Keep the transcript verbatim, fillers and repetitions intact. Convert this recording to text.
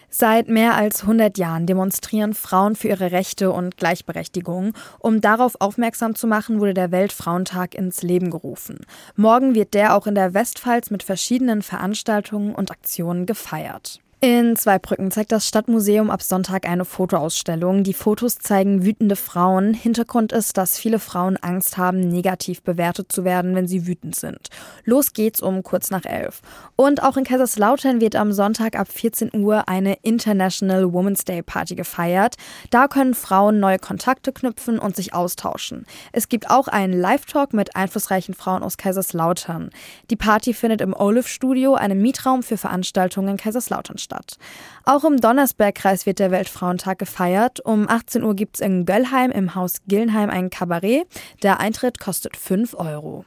Seit mehr als hundert Jahren demonstrieren Frauen für ihre Rechte und Gleichberechtigung. Um darauf aufmerksam zu machen, wurde der Weltfrauentag ins Leben gerufen. Morgen wird der auch in der Westpfalz mit verschiedenen Veranstaltungen und Aktionen gefeiert. In Zweibrücken zeigt das Stadtmuseum ab Sonntag eine Fotoausstellung. Die Fotos zeigen wütende Frauen. Hintergrund ist, dass viele Frauen Angst haben, negativ bewertet zu werden, wenn sie wütend sind. Los geht's um kurz nach elf. Und auch in Kaiserslautern wird am Sonntag ab vierzehn Uhr eine International Women's Day Party gefeiert. Da können Frauen neue Kontakte knüpfen und sich austauschen. Es gibt auch einen Live-Talk mit einflussreichen Frauen aus Kaiserslautern. Die Party findet im Olive Studio, einem Mietraum für Veranstaltungen in Kaiserslautern, statt. Auch im Donnersbergkreis wird der Weltfrauentag gefeiert. Um achtzehn Uhr gibt es in Göllheim im Haus Gillenheim ein Kabarett. Der Eintritt kostet fünf Euro.